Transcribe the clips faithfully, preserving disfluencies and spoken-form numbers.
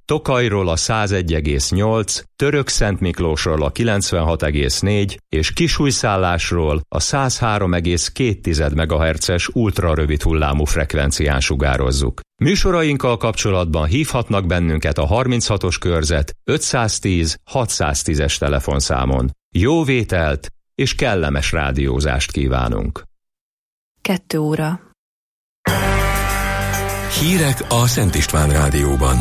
Tokajról a százegy egész nyolc, Törökszentmiklósról a kilencvenhat egész négy és Kisújszállásról a száz három egész két megahertzes ultrarövid hullámú frekvencián sugározzuk. Műsorainkkal kapcsolatban hívhatnak bennünket a harminchatos körzet ötszáztíz hatszáztízes telefonszámon. Jó vételt és kellemes rádiózást kívánunk! Kettő óra. Hírek a Szent István Rádióban.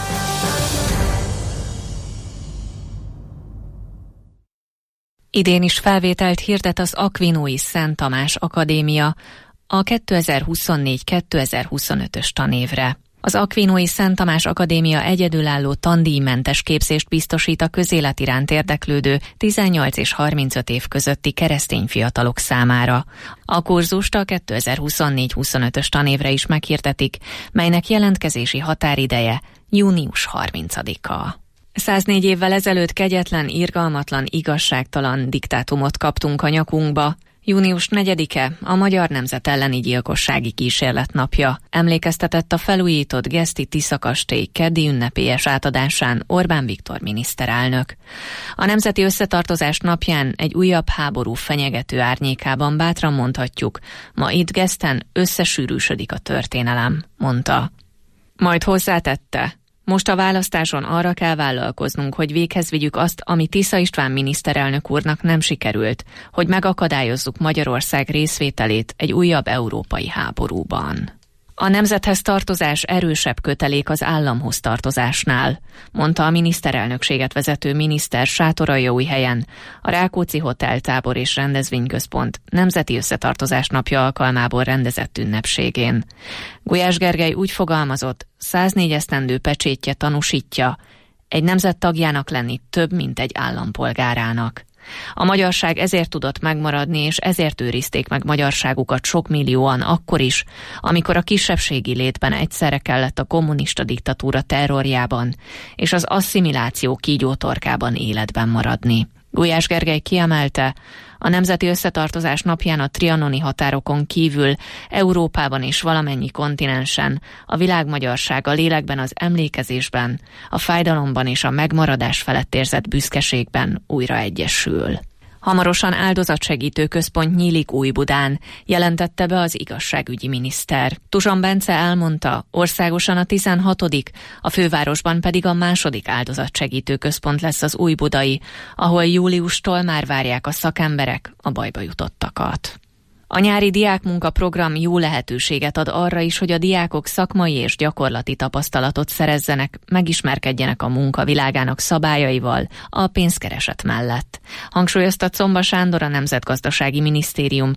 Idén is felvételt hirdet az Aquinói Szent Tamás Akadémia a kétezer-huszonnégy kétezer-huszonötös tanévre. Az Aquinói Szent Tamás Akadémia egyedülálló tandíjmentes képzést biztosít a közélet iránt érdeklődő tizennyolc és harmincöt év közötti keresztény fiatalok számára. A kurzust a kétezer-huszonnégy huszonötös tanévre is meghirdetik, melynek jelentkezési határideje június harmincadika. száznégy évvel ezelőtt kegyetlen, irgalmatlan, igazságtalan diktátumot kaptunk a nyakunkba. június negyedike a magyar nemzet elleni gyilkossági kísérlet napja. Emlékeztetett a felújított Geszti Tisza kastély keddi ünnepélyes átadásán Orbán Viktor miniszterelnök. A nemzeti összetartozás napján egy újabb háború fenyegető árnyékában bátran mondhatjuk, ma itt Geszten összesűrűsödik a történelem, mondta. Majd hozzátette, most a választáson arra kell vállalkoznunk, hogy véghez vigyük azt, ami Tisza István miniszterelnök úrnak nem sikerült, hogy megakadályozzuk Magyarország részvételét egy újabb európai háborúban. A nemzethez tartozás erősebb kötelék az államhoz tartozásnál, mondta a miniszterelnökséget vezető miniszter Sátoraljaújhelyen a Rákóczi Hotel Tábor és Rendezvényközpont Nemzeti Összetartozás napja alkalmából rendezett ünnepségén. Gulyás Gergely úgy fogalmazott, száznégy esztendő pecsétje tanúsítja, egy nemzet tagjának lenni több, mint egy állampolgárának. A magyarság ezért tudott megmaradni, és ezért őrizték meg magyarságukat sok millióan akkor is, amikor a kisebbségi létben egyszerre kellett a kommunista diktatúra terrorjában és az asszimiláció kígyótorkában életben maradni. Gulyás Gergely kiemelte, a Nemzeti Összetartozás napján a trianoni határokon kívül, Európában és valamennyi kontinensen a világmagyarság a lélekben, az emlékezésben, a fájdalomban és a megmaradás felett érzett büszkeségben újra egyesül. Hamarosan áldozatsegítő központ nyílik Újbudán, jelentette be az igazságügyi miniszter. Tuzsan Bence elmondta, országosan a tizenhatodik, a fővárosban pedig a második áldozatsegítő központ lesz az újbudai, ahol júliustól már várják a szakemberek a bajba jutottakat. A nyári diákmunkaprogram jó lehetőséget ad arra is, hogy a diákok szakmai és gyakorlati tapasztalatot szerezzenek, megismerkedjenek a munka világának szabályaival a pénzkereset mellett. Hangsúlyozta Czomba Sándor, a Nemzetgazdasági Minisztérium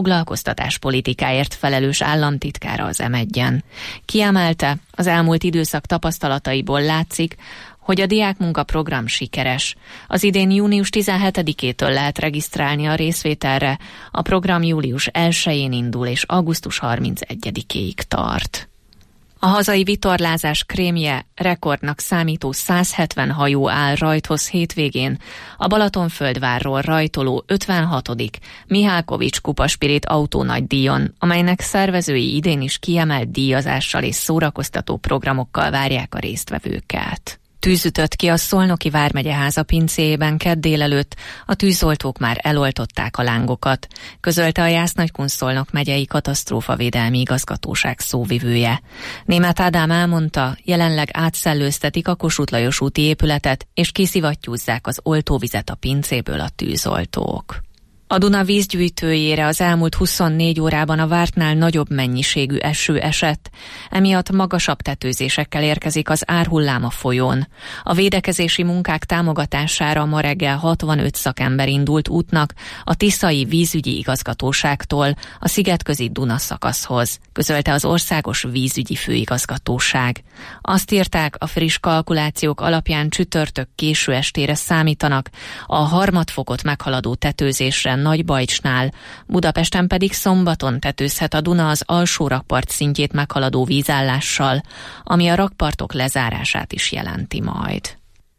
foglalkoztatáspolitikáért felelős államtitkára az em egyen. Kiemelte, az elmúlt időszak tapasztalataiból látszik, hogy a diákmunkaprogram sikeres. Az idén június tizenhetedikétől lehet regisztrálni a részvételre, a program július elsején indul és augusztus harmincegyedikéig tart. A hazai vitorlázás krémje rekordnak számító száz hetven hajó áll rajthoz hétvégén a Balatonföldvárról rajtoló ötvenhatodik Mihálovics Kupaspirit autónagydíjon, amelynek szervezői idén is kiemelt díjazással és szórakoztató programokkal várják a résztvevőket. Tűz ütött ki a Szolnoki vármegyeháza pincéjében kedd délelőtt, a tűzoltók már eloltották a lángokat, közölte a Jász-Nagykun-Szolnok megyei katasztrófavédelmi igazgatóság szóvivője. Németh Ádám elmondta, jelenleg átszellőztetik a Kossuth Lajos úti épületet, és kiszivattyúzzák az oltóvizet a pincéből a tűzoltók. A Duna vízgyűjtőjére az elmúlt huszonnégy órában a vártnál nagyobb mennyiségű eső esett, emiatt magasabb tetőzésekkel érkezik az árhullám a folyón. A védekezési munkák támogatására ma reggel hatvanöt szakember indult útnak a Tiszai Vízügyi Igazgatóságtól a Szigetközi Duna szakaszhoz, közölte az Országos Vízügyi Főigazgatóság. Azt írták, a friss kalkulációk alapján csütörtök késő estére számítanak a harmadfokot meghaladó tetőzésre Nagybajcsnál, Budapesten pedig szombaton tetőzhet a Duna az alsó rakpart szintjét meghaladó vízállással, ami a rakpartok lezárását is jelenti majd.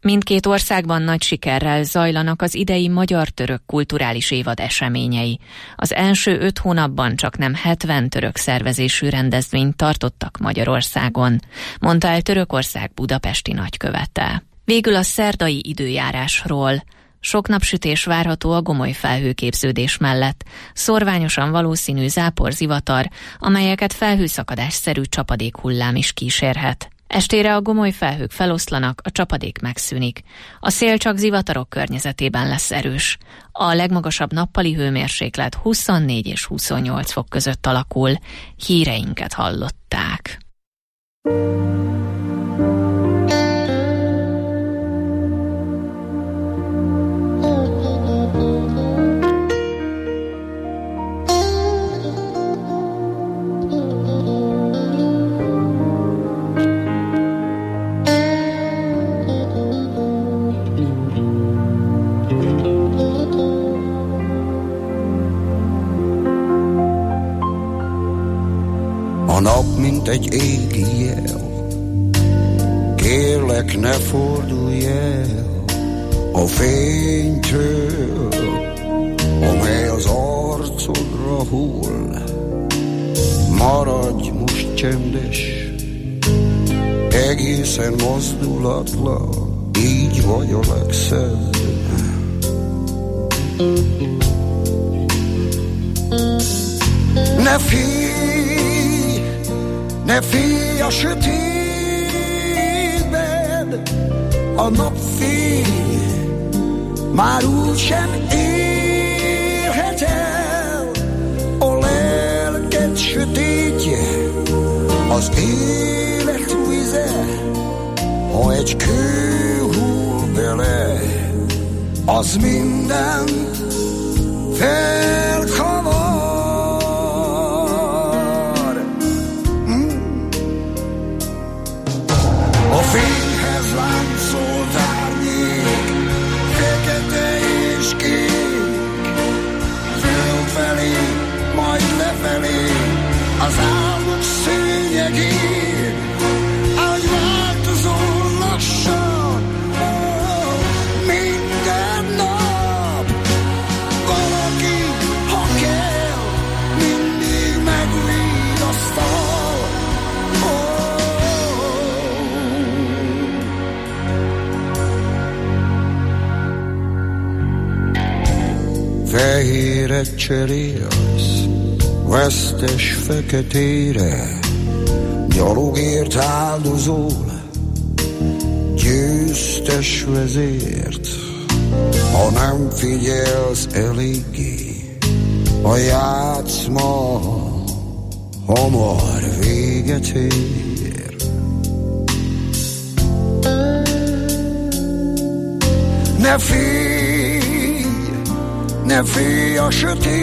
Mindkét országban nagy sikerrel zajlanak az idei magyar-török kulturális évad eseményei. Az első öt hónapban csaknem hetven török szervezésű rendezvényt tartottak Magyarországon, mondta el Törökország budapesti nagykövete. Végül a szerdai időjárásról. Sok napsütés várható a gomoly felhőképződés mellett. Szorványosan valószínű záporzivatar, amelyeket felhőszakadásszerű csapadékhullám is kísérhet. Estére a gomoly felhők feloszlanak, a csapadék megszűnik. A szél csak zivatarok környezetében lesz erős. A legmagasabb nappali hőmérséklet huszonnégy és huszonnyolc fok között alakul. Híreinket hallották. A nap, mint egy égi jel, kérlek, ne fordulj el a fénytől, amely az arcodra hull. Maradj most csendes, egészen mozdulatlan, így vagy a legszebb. Ne félj, ne félj a sötétben, a napfény már úgy sem érhet el. A lelked sötétje, az élet vize, ha egy kő hull bele, az mindent felkavar. A fényhez láncolt árnyék, fekete és kék, fölfelé, majd lefelé, az álmok szőnyegén, ahogy változol lassan, oh, minden nap. Valaki, ha kell, mindig megvigasztal. Fehéret cserélsz, vesztes feketére, gyalogért áldozol, győztes vezért. Ha nem figyelsz eléggé, a játszma hamar véget ér. Ne félj, ne félj a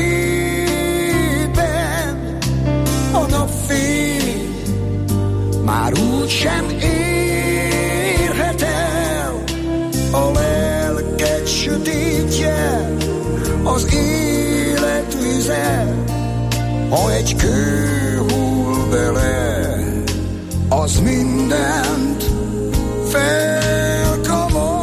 sötétben, a napfény már úgy sem érhet el. A lelked sötétje, az élet vize, ha egy kő hull bele, az mindent felkavar.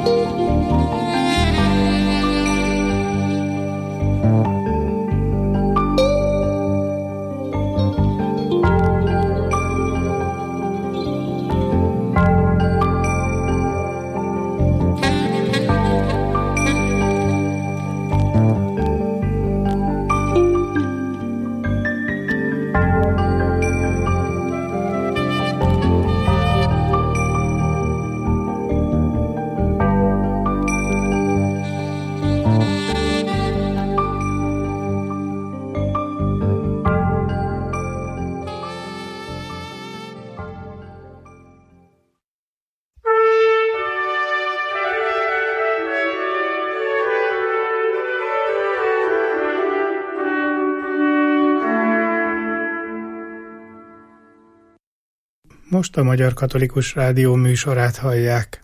Most a Magyar Katolikus Rádió műsorát hallják.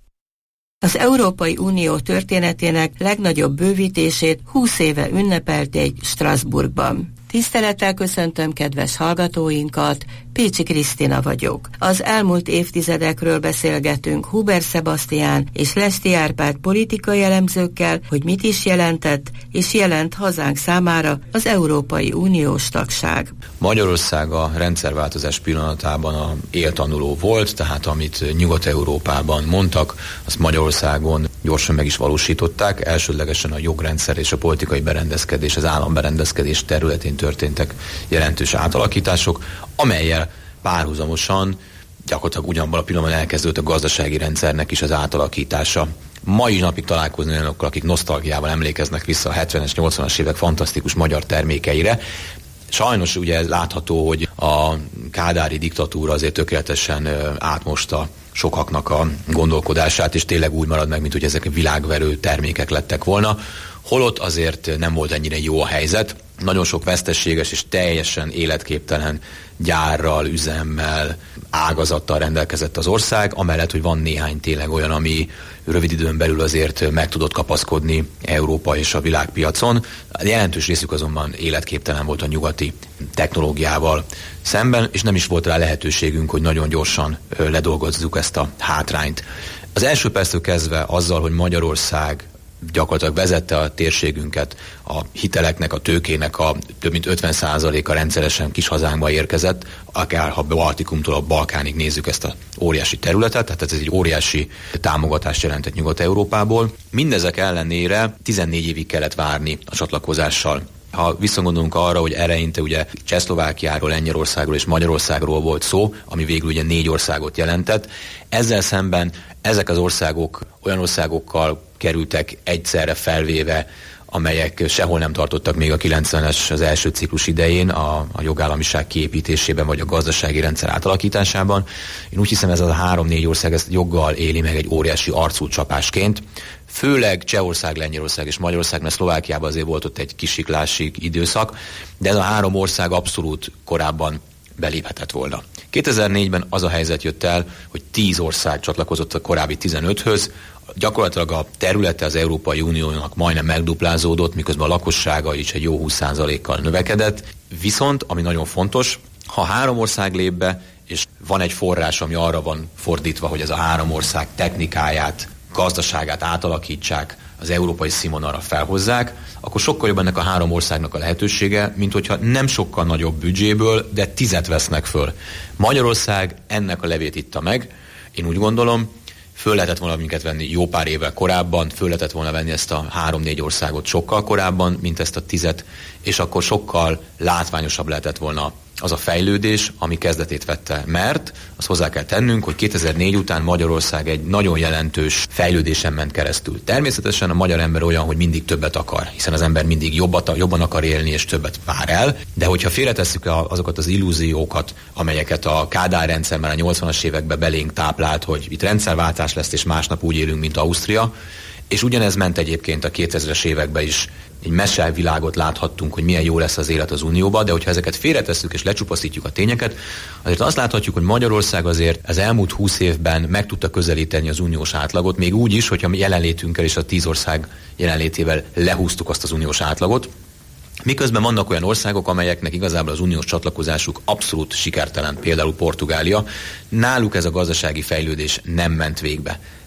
Az Európai Unió történetének legnagyobb bővítését húsz éve ünnepelték Strasbourgban. Tisztelettel köszöntöm kedves hallgatóinkat, Pécsi Krisztina vagyok. Az elmúlt évtizedekről beszélgetünk Huber Sebastián és Lesti Árpád politikai elemzőkkel, hogy mit is jelentett és jelent hazánk számára az Európai Uniós tagság. Magyarország a rendszerváltozás pillanatában a éltanuló volt, tehát amit Nyugat-Európában mondtak, azt Magyarországon gyorsan meg is valósították. Elsődlegesen a jogrendszer és a politikai berendezkedés, az államberendezkedés területén történtek jelentős átalakítások, amellyel párhuzamosan gyakorlatilag ugyanabban a pillanatban elkezdődött a gazdasági rendszernek is az átalakítása. Mai napig találkozni olyanokkal, akik nosztalgiával emlékeznek vissza a hetvenes, nyolcvanas évek fantasztikus magyar termékeire. Sajnos ugye látható, hogy a kádári diktatúra azért tökéletesen átmosta sokaknak a gondolkodását, és tényleg úgy marad meg, mint hogy ezek világverő termékek lettek volna. Holott azért nem volt ennyire jó a helyzet. Nagyon sok veszteséges és teljesen életképtelen gyárral, üzemmel, ágazattal rendelkezett az ország, amellett, hogy van néhány tényleg olyan, ami rövid időn belül azért meg tudott kapaszkodni Európa és a világpiacon. A jelentős részük azonban életképtelen volt a nyugati technológiával szemben, és nem is volt rá lehetőségünk, hogy nagyon gyorsan ledolgozzuk ezt a hátrányt. Az első perctől kezdve azzal, hogy Magyarország gyakorlatilag vezette a térségünket, a hiteleknek, a tőkének a több mint ötven százaléka rendszeresen kis hazánkba érkezett, akár ha Baltikumtól a Balkánig nézzük ezt a óriási területet, tehát ez egy óriási támogatást jelentett Nyugat-Európából. Mindezek ellenére tizennégy évig kellett várni a csatlakozással. Ha visszagondolunk arra, hogy eleinte ugye Csehszlovákiáról, Lengyelországról és Magyarországról volt szó, ami végül ugye négy országot jelentett, ezzel szemben ezek az országok olyan országokkal kerültek egyszerre felvéve, amelyek sehol nem tartottak még a kilencvenes az első ciklus idején a, a jogállamiság kiépítésében vagy a gazdasági rendszer átalakításában. Én úgy hiszem, ez az a három-négy ország ezt joggal éli meg egy óriási arcúcsapásként. Főleg Csehország, Lengyelország és Magyarország, mert Szlovákiában azért volt ott egy kisiklási időszak, de ez a három ország abszolút korábban beléphetett volna. kétezer-négyben az a helyzet jött el, hogy tíz ország csatlakozott a korábbi tizenöthöz, gyakorlatilag a területe az Európai Uniónak majdnem megduplázódott, miközben a lakossága is egy jó húsz százalékkal növekedett. Viszont, ami nagyon fontos, ha három ország lép be, és van egy forrás, ami arra van fordítva, hogy ez a három ország technikáját, gazdaságát átalakítsák, az európai színvonalra felhozzák, akkor sokkal jobb ennek a három országnak a lehetősége, mint hogyha nem sokkal nagyobb büdzséből, de tizet vesznek föl. Magyarország ennek a levét itta meg, én úgy gondolom, föl lehetett volna minket venni jó pár évvel korábban, föl lehetett volna venni ezt a három-négy országot sokkal korábban, mint ezt a tizet, és akkor sokkal látványosabb lehetett volna az a fejlődés, ami kezdetét vette. Mert azt hozzá kell tennünk, hogy kétezer-négy után Magyarország egy nagyon jelentős fejlődésen ment keresztül. Természetesen a magyar ember olyan, hogy mindig többet akar, hiszen az ember mindig jobbat, jobban akar élni és többet vár el, de hogyha félretesszük azokat az illúziókat, amelyeket a Kádár rendszer már a nyolcvanas években belénk táplált, hogy itt rendszerváltás lesz és másnap úgy élünk, mint Ausztria, és ugyanez ment egyébként a kétezres években is. Egy mesevilágot láthattunk, hogy milyen jó lesz az élet az Unióban, de hogyha ezeket félretesszük és lecsupaszítjuk a tényeket, azért azt láthatjuk, hogy Magyarország azért az elmúlt húsz évben meg tudta közelíteni az uniós átlagot, még úgy is, hogyha mi jelenlétünkkel és a tíz ország jelenlétével lehúztuk azt az uniós átlagot. Miközben vannak olyan országok, amelyeknek igazából az uniós csatlakozásuk abszolút sikertelen, például Portugália, náluk ez a gazdasági fejlődés nem ment végbe.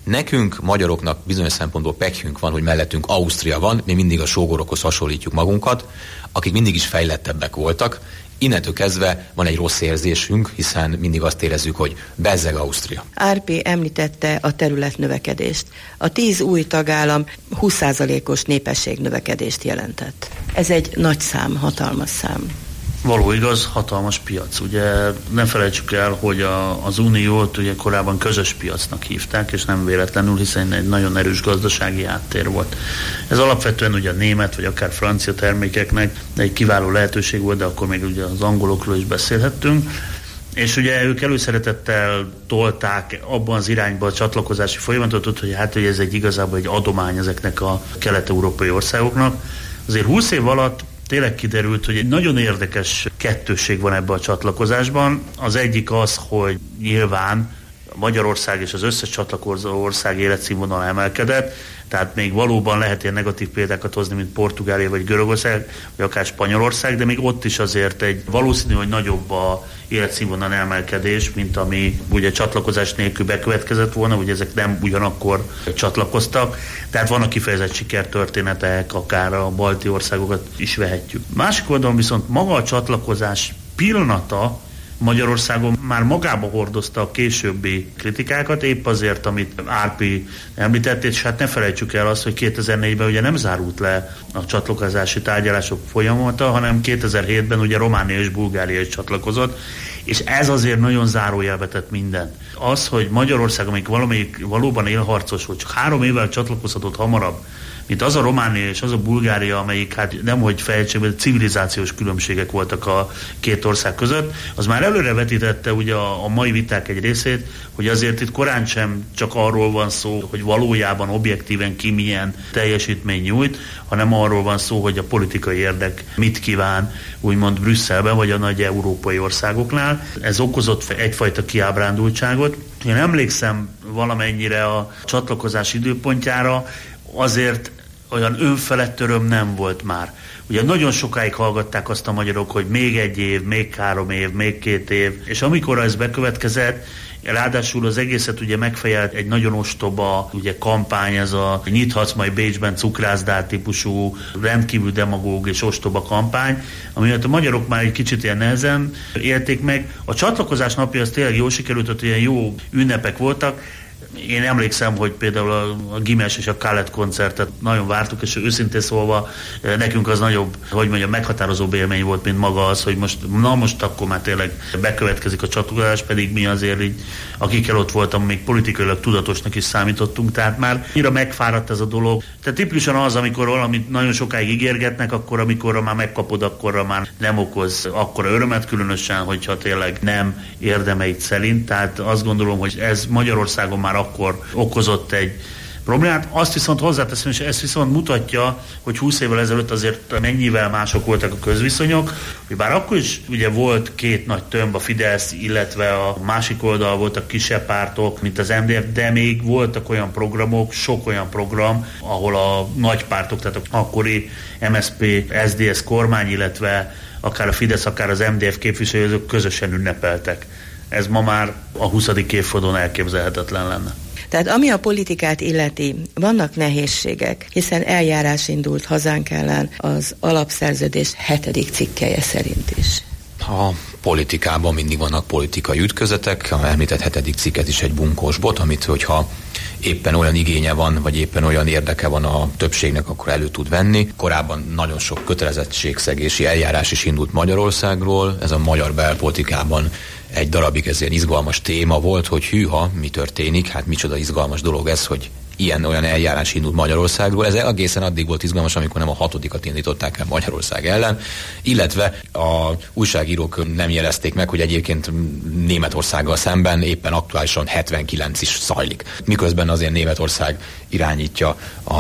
Nekünk, magyaroknak bizonyos szempontból pekjünk van, hogy mellettünk Ausztria van, mi mindig a sógorokhoz hasonlítjuk magunkat, akik mindig is fejlettebbek voltak. Innentől kezdve van egy rossz érzésünk, hiszen mindig azt érezzük, hogy bezzeg Ausztria. Árpi említette a területnövekedést. A tíz új tagállam húsz százalékos népességnövekedést jelentett. Ez egy nagy szám, hatalmas szám. Való igaz, hatalmas piac. Ugye nem felejtsük el, hogy a, az Uniót ugye korábban közös piacnak hívták, és nem véletlenül, hiszen egy nagyon erős gazdasági háttér volt. Ez alapvetően ugye a német, vagy akár francia termékeknek egy kiváló lehetőség volt, de akkor még ugye az angolokról is beszélhettünk. És ugye ők előszeretettel tolták abban az irányba a csatlakozási folyamatot, hogy hát hogy ez egy igazából egy adomány ezeknek a kelet-európai országoknak. Azért húsz év alatt tényleg kiderült, hogy egy nagyon érdekes kettősség van ebben a csatlakozásban. Az egyik az, hogy nyilván Magyarország és az összes csatlakozó ország életszínvonal emelkedett, tehát még valóban lehet ilyen negatív példákat hozni, mint Portugália vagy Görögország, vagy akár Spanyolország, de még ott is azért egy valószínű, hogy nagyobb a életszínvonal emelkedés, mint ami ugye csatlakozás nélkül bekövetkezett volna, ugye ezek nem ugyanakkor csatlakoztak, tehát vannak kifejezett sikertörténetek, akár a balti országokat is vehetjük. Másik oldalon viszont maga a csatlakozás pillanata Magyarországon már magába hordozta a későbbi kritikákat, épp azért, amit Árpi említett, és hát ne felejtsük el azt, hogy kétezer-négyben ugye nem zárult le a csatlakozási tárgyalások folyamata, hanem kétezer-hétben ugye Románia és Bulgária is csatlakozott, és ez azért nagyon zárójelbe tett mindent. Az, hogy Magyarország, amelyik valamelyik valóban élharcos volt, csak három évvel csatlakozhatott hamarabb, mint az a Románia és az a Bulgária, amelyik hát nemhogy fejtségben civilizációs különbségek voltak a két ország között, az már előre vetítette ugye a, a mai viták egy részét, hogy azért itt korán sem csak arról van szó, hogy valójában objektíven ki milyen teljesítmény nyújt, hanem arról van szó, hogy a politikai érdek mit kíván úgymond Brüsszelben vagy a nagy európai országoknál. Ez okozott egyfajta kiábrándultságot. Én emlékszem valamennyire a csatlakozás időpontjára, azért olyan önfelett öröm nem volt már. Ugye nagyon sokáig hallgatták azt a magyarok, hogy még egy év, még három év, még két év, és amikor ez bekövetkezett, ráadásul az egészet ugye megfejelt egy nagyon ostoba ugye kampány, ez a nyithatsz majd Bécsben cukrászdál típusú rendkívül demagóg és ostoba kampány, amiatt a magyarok már egy kicsit ilyen nehezen élték meg. A csatlakozás napja az tényleg jól sikerült, hogy ilyen jó ünnepek voltak. Én emlékszem, hogy például a, a Gimes és a Kállet koncertet nagyon vártuk, és őszintén szólva nekünk az nagyobb, hogy mondjam, meghatározó élmény volt, mint maga az, hogy most, na most akkor már tényleg bekövetkezik a csatlakozás, pedig mi azért így, akikkel ott voltam, még politikailag tudatosnak is számítottunk, tehát már annyira megfáradt ez a dolog. Tehát tipikusan az, amikor valamit nagyon sokáig ígérgetnek, akkor amikor már megkapod, akkor már nem okoz akkora örömet, különösen, hogyha tényleg nem érdemeit szerint. Tehát azt gondolom, hogy ez Magyarországon már akkor okozott egy problémát. Azt viszont hozzáteszem, és ez viszont mutatja, hogy húsz évvel ezelőtt azért mennyivel mások voltak a közviszonyok, hogy bár akkor is ugye volt két nagy tömb, a Fidesz, illetve a másik oldal voltak kisebb pártok, mint az em dé ef, de még voltak olyan programok, sok olyan program, ahol a nagy pártok, tehát a akkori em es zé pé, es zé dé es kormány, illetve akár a Fidesz, akár az em dé ef képviselők közösen ünnepeltek. Ez ma már a huszadik évfordulón elképzelhetetlen lenne. Tehát ami a politikát illeti, vannak nehézségek, hiszen eljárás indult hazánk ellen az alapszerződés hetedik cikkelye szerint is. A politikában mindig vannak politikai ütközetek, a említett hetedik cikket is egy bunkós bot, amit hogyha éppen olyan igénye van, vagy éppen olyan érdeke van a többségnek, akkor elő tud venni. Korábban nagyon sok kötelezettségszegési eljárás is indult Magyarországról, ez a magyar belpolitikában egy darabig ez ilyen izgalmas téma volt, hogy hűha, mi történik, hát micsoda izgalmas dolog ez, hogy ilyen-olyan eljárás indult Magyarországról. Ez egészen addig volt izgalmas, amikor nem a hatodikat indították el Magyarország ellen, illetve a újságírók nem jelezték meg, hogy egyébként Németországgal szemben éppen aktuálisan hetvenkilenc is zajlik. Miközben azért Németország irányítja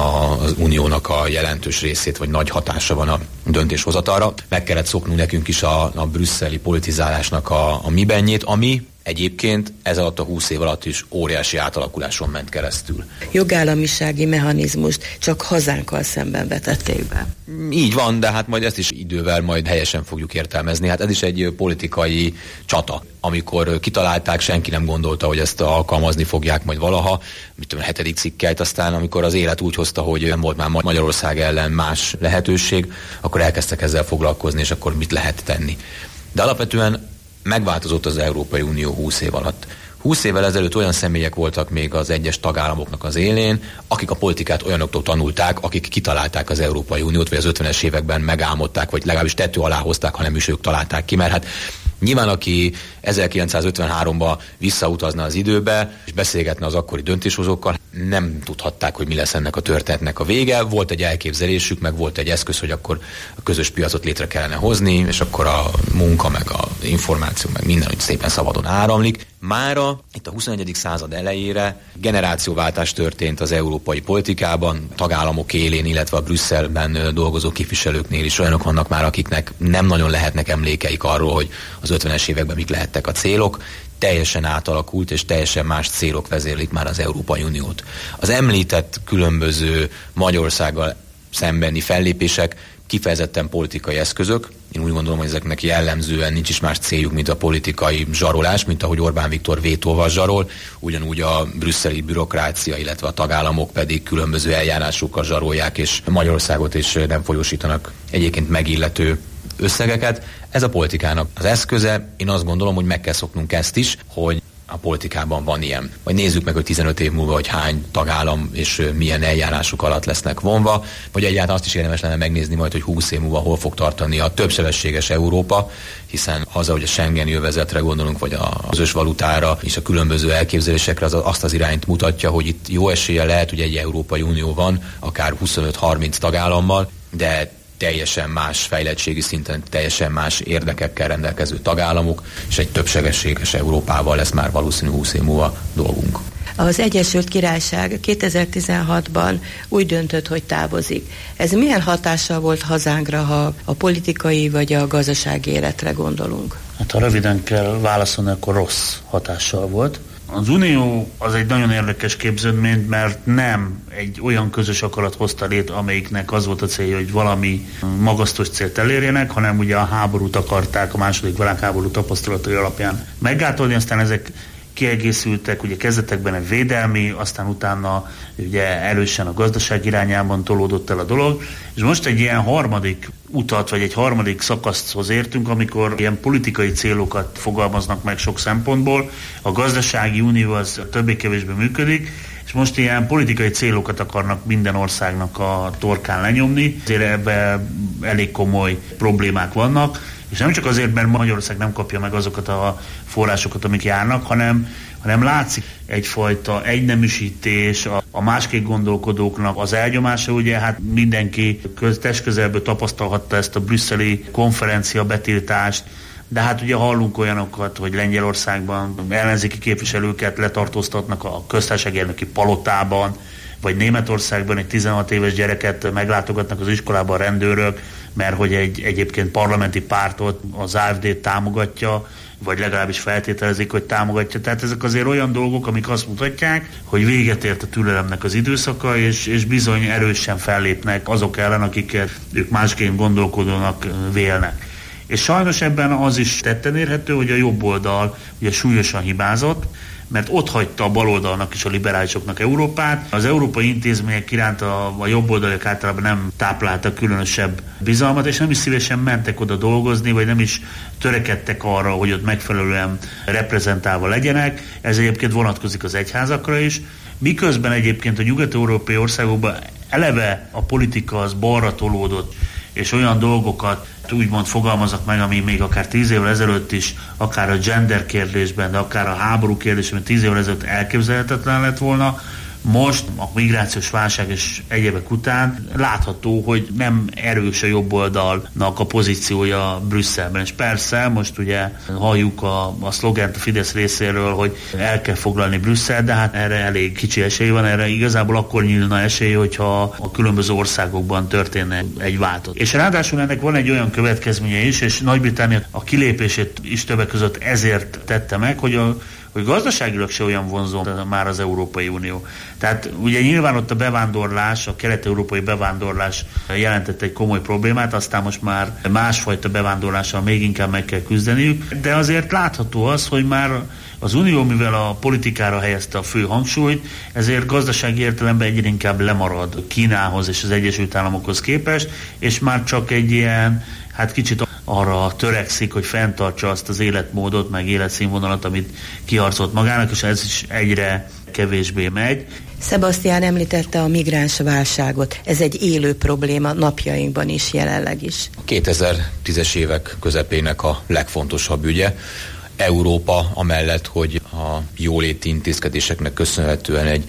az uniónak a jelentős részét, vagy nagy hatása van a döntéshozatalra. Meg kellett szoknunk nekünk is a, a brüsszeli politizálásnak a, a mibennyét, ami egyébként ez alatt a húsz év alatt is óriási átalakuláson ment keresztül. Jogállamisági mechanizmust csak hazánkkal szemben vetették be. Így van, de hát majd ezt is idővel majd helyesen fogjuk értelmezni. Hát ez is egy politikai csata. Amikor kitalálták, senki nem gondolta, hogy ezt alkalmazni fogják majd valaha, mit tudom, a hetedik cikkeit, aztán amikor az élet úgy hozta, hogy nem volt már Magyarország ellen más lehetőség, akkor elkezdtek ezzel foglalkozni, és akkor mit lehet tenni. De alapvetően megváltozott az Európai Unió húsz év alatt. húsz évvel ezelőtt olyan személyek voltak még az egyes tagállamoknak az élén, akik a politikát olyanoktól tanulták, akik kitalálták az Európai Uniót, vagy az ötvenes években megálmodták, vagy legalábbis tető alá hozták, ha nem is ők találták ki, mert hát nyilván aki ezerkilencszázötvenháromba visszautazna az időbe, és beszélgetne az akkori döntéshozókkal, nem tudhatták, hogy mi lesz ennek a történetnek a vége. Volt egy elképzelésük, meg volt egy eszköz, hogy akkor a közös piacot létre kellene hozni, és akkor a munka, meg az információ, meg minden, hogy szépen szabadon áramlik. Mára itt a huszonegyedik század elejére generációváltás történt az európai politikában, tagállamok élén, illetve a Brüsszelben dolgozó képviselőknél is olyanok vannak már, akiknek nem nagyon lehetnek emlékeik arról, hogy az ötvenes években mik lehettek a célok. Teljesen átalakult, és teljesen más célok vezérlik már az Európai Uniót. Az említett különböző Magyarországgal szembeni fellépések kifejezetten politikai eszközök. Én úgy gondolom, hogy ezeknek jellemzően nincs is más céljuk, mint a politikai zsarolás, mint ahogy Orbán Viktor vétóval zsarol, ugyanúgy a brüsszeli bürokrácia, illetve a tagállamok pedig különböző eljárásokkal zsarolják, és Magyarországot is nem folyósítanak egyébként megillető összegeket. Ez a politikának az eszköze. Én azt gondolom, hogy meg kell szoknunk ezt is, hogy a politikában van ilyen. Majd nézzük meg, hogy tizenöt év múlva, hogy hány tagállam és milyen eljárások alatt lesznek vonva, vagy egyáltalán azt is érdemes lenne megnézni majd, hogy húsz év múlva hol fog tartani a többsebességes Európa, hiszen az, hogy a Schengeni övezetre gondolunk, vagy a közös valutára és a különböző elképzelésekre, az azt az irányt mutatja, hogy itt jó esélye lehet, hogy egy Európai Unió van, akár huszonöt-harminc tagállammal, de teljesen más fejlettségi szinten, teljesen más érdekekkel rendelkező tagállamok, és egy többsebességes Európával lesz már valószínű húsz év múlva dolgunk. Az Egyesült Királyság kétezer-tizenhatban úgy döntött, hogy távozik. Ez milyen hatással volt hazánkra, ha a politikai vagy a gazdasági életre gondolunk? Hát ha röviden kell válaszolni, akkor rossz hatással volt. Az Unió az egy nagyon érdekes képződmény, mert nem egy olyan közös akarat hozta lét, amelyiknek az volt a célja, hogy valami magasztos célt elérjenek, hanem ugye a háborút akarták a második világháború tapasztalatai alapján meggátolni, aztán ezek kiegészültek, ugye kezdetekben egy védelmi, aztán utána ugye erősen a gazdaság irányában tolódott el a dolog, és most egy ilyen harmadik utat, vagy egy harmadik szakaszhoz értünk, amikor ilyen politikai célokat fogalmaznak meg sok szempontból. A gazdasági unió az többé-kevésbé működik, és most ilyen politikai célokat akarnak minden országnak a torkán lenyomni. Ezért ebben elég komoly problémák vannak, és nem csak azért, mert Magyarország nem kapja meg azokat a forrásokat, amik járnak, hanem, hanem látszik egyfajta egyneműsítés, a, a másképp gondolkodóknak az elnyomása, ugye hát mindenki köz, testközelből tapasztalhatta ezt a brüsszeli konferencia betiltást, de hát ugye hallunk olyanokat, hogy Lengyelországban ellenzéki képviselőket letartóztatnak a köztársasági elnöki palotában, vagy Németországban egy tizenhat éves gyereket meglátogatnak az iskolában a rendőrök, mert hogy egy egyébként parlamenti pártot, az á ef dét támogatja, vagy legalábbis feltételezik, hogy támogatja. Tehát ezek azért olyan dolgok, amik azt mutatják, hogy véget ért a türelemnek az időszaka, és, és bizony erősen fellépnek azok ellen, akiket ők másként gondolkodónak vélnek. És sajnos ebben az is tetten érhető, hogy a jobb oldal ugye súlyosan hibázott, mert ott hagyta a baloldalnak és a liberálisoknak Európát. Az európai intézmények iránt a, a jobboldaliak általában nem tápláltak különösebb bizalmat, és nem is szívesen mentek oda dolgozni, vagy nem is törekedtek arra, hogy ott megfelelően reprezentálva legyenek. Ez egyébként vonatkozik az egyházakra is. Miközben egyébként a nyugat-európai országokban eleve a politika az balra tolódott, és olyan dolgokat úgymond fogalmaznak meg, ami még akár tíz évvel ezelőtt is, akár a gender kérdésben, de akár a háború kérdésben tíz évvel ezelőtt elképzelhetetlen lett volna. Most a migrációs válság és egyebek után látható, hogy nem erős a jobb oldalnak a pozíciója Brüsszelben. És persze most ugye halljuk a, a szlogent a Fidesz részéről, hogy el kell foglalni Brüsszel, de hát erre elég kicsi esély van, erre igazából akkor nyílna esély, hogyha a különböző országokban történne egy változás. És ráadásul ennek van egy olyan következménye is, és Nagy-Britannia a kilépését is többek között ezért tette meg, hogy a hogy gazdaságilag se olyan vonzó már az Európai Unió. Tehát ugye nyilván ott a bevándorlás, a kelet-európai bevándorlás jelentett egy komoly problémát, aztán most már másfajta bevándorlással még inkább meg kell küzdeniük, de azért látható az, hogy már az Unió, mivel a politikára helyezte a fő hangsúlyt, ezért gazdasági értelemben egyre inkább lemarad Kínához és az Egyesült Államokhoz képest, és már csak egy ilyen, hát kicsit arra törekszik, hogy fenntartsa azt az életmódot, meg életszínvonalat, amit kiharcolt magának, és ez is egyre kevésbé megy. Sebastián említette a migráns válságot. Ez egy élő probléma napjainkban is, jelenleg is. A kétezer-tízes évek közepének a legfontosabb ügye. Európa amellett, hogy a jóléti intézkedéseknek köszönhetően egy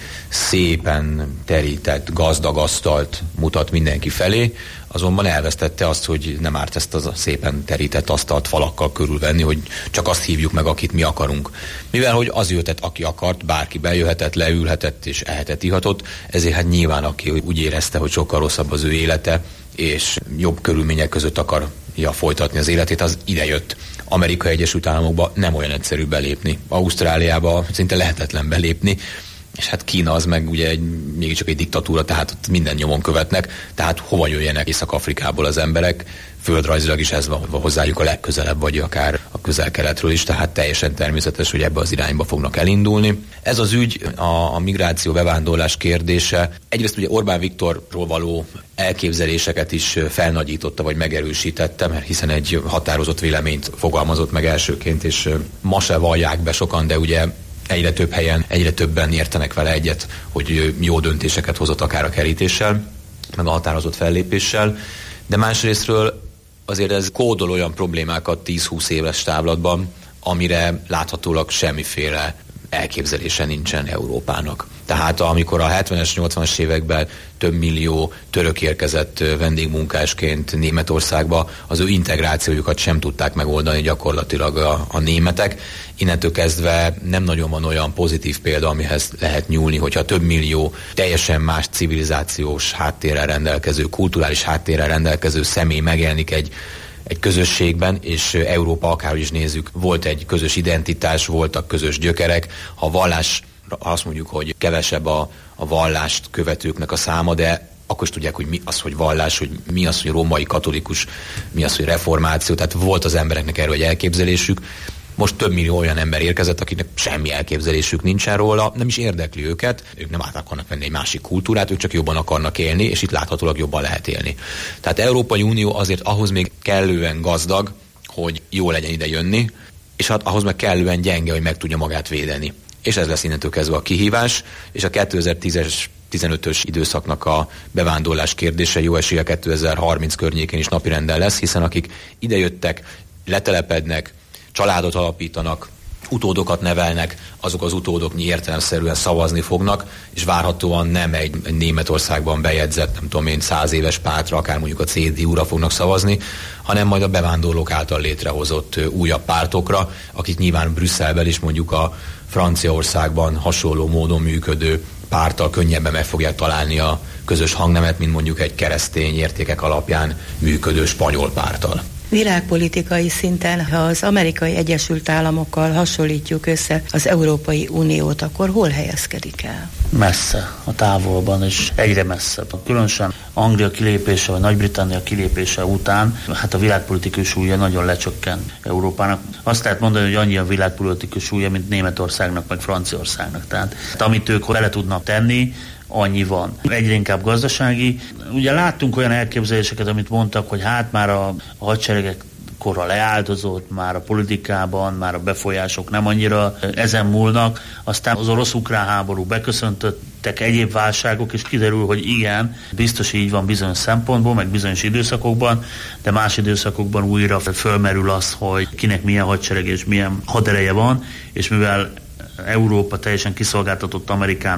szépen terített, gazdag asztalt mutat mindenki felé, azonban elvesztette azt, hogy nem árt ezt a szépen terített asztalt falakkal körülvenni, hogy csak azt hívjuk meg, akit mi akarunk. Mivel, hogy az jöhetett, aki akart, bárki bejöhetett, leülhetett és ehetett, ihatott, ezért hát nyilván, aki úgy érezte, hogy sokkal rosszabb az ő élete, és jobb körülmények között akarja folytatni az életét, az idejött. Amerikai Egyesült Államokba nem olyan egyszerű belépni. Ausztráliába szinte lehetetlen belépni, és hát Kína az meg ugye egy, mégiscsak egy diktatúra, tehát ott minden nyomon követnek, tehát hova jöjjenek Észak-Afrikából az emberek, földrajzilag is ez van hozzájuk a legközelebb, vagy akár a közel-keletről is, tehát teljesen természetes, hogy ebbe az irányba fognak elindulni. Ez az ügy, a, a migráció, bevándorlás kérdése, egyrészt ugye Orbán Viktorról való elképzeléseket is felnagyította, vagy megerősítette, mert hiszen egy határozott véleményt fogalmazott meg elsőként, és ma se vallják be sokan, de ugye egyre több helyen, egyre többen értenek vele egyet, hogy jó döntéseket hozott akár a kerítéssel, meg a határozott fellépéssel, de másrésztről azért ez kódol olyan problémákat tíz-húsz éves távlatban, amire láthatólag semmiféle elképzelése nincsen Európának. Tehát amikor a hetvenes, nyolcvanas években több millió török érkezett vendégmunkásként Németországba, az ő integrációjukat sem tudták megoldani gyakorlatilag a, a németek. Innentől kezdve nem nagyon van olyan pozitív példa, amihez lehet nyúlni, hogyha több millió teljesen más civilizációs háttérrel rendelkező, kulturális háttérrel rendelkező személy megjelenik egy egy közösségben, és Európa, akárhogy is nézzük, volt egy közös identitás, voltak közös gyökerek. Ha a vallás, azt mondjuk, hogy kevesebb a, a vallást követőknek a száma, de akkor is tudják, hogy mi az, hogy vallás, hogy mi az, hogy római katolikus, mi az, hogy reformáció, tehát volt az embereknek erről egy elképzelésük. Most több millió olyan ember érkezett, akiknek semmi elképzelésük nincsen róla, nem is érdekli őket, ők nem át akarnak venni egy másik kultúrát, ők csak jobban akarnak élni, és itt láthatólag jobban lehet élni. Tehát Európai Unió azért ahhoz még kellően gazdag, hogy jó legyen ide jönni, és hát ahhoz meg kellően gyenge, hogy meg tudja magát védeni. És ez lesz innentől kezdve a kihívás, és a kétezer-tízes tizenötös időszaknak a bevándorlás kérdése jó esélye kétezer-harminc környékén is napirenden lesz, hiszen akik idejöttek, letelepednek, családot alapítanak, utódokat nevelnek, azok az utódok értelemszerűen szavazni fognak, és várhatóan nem egy, egy Németországban bejegyzett, nem tudom én, száz éves pártra, akár mondjuk a cé dé u-ra fognak szavazni, hanem majd a bevándorlók által létrehozott újabb pártokra, akik nyilván Brüsszelben is mondjuk a Franciaországban hasonló módon működő párttal könnyebben meg fogják találni a közös hangnemet, mint mondjuk egy keresztény értékek alapján működő spanyol párttal. Világpolitikai szinten, ha az Amerikai Egyesült Államokkal hasonlítjuk össze az Európai Uniót, akkor hol helyezkedik el? Messze, a távolban, és egyre messzebb. Különösen Anglia kilépése, vagy Nagy-Britannia kilépése után, hát a világpolitikai súlya nagyon lecsökken Európának. Azt lehet mondani, hogy annyi a világpolitikai súlya, mint Németországnak, vagy Franciaországnak. Tehát amit ők bele tudnak tenni, annyi van. Egyre inkább gazdasági. Ugye láttunk olyan elképzeléseket, amit mondtak, hogy hát már a, a hadseregek korra leáldozott, már a politikában, már a befolyások nem annyira ezen múlnak. Aztán az orosz-ukrán háború beköszöntöttek egyéb válságok, és kiderül, hogy igen, biztos így van bizonyos szempontból, meg bizonyos időszakokban, de más időszakokban újra fölmerül az, hogy kinek milyen hadsereg és milyen hadereje van, és mivel Európa teljesen kiszolgáltatott Amerikának,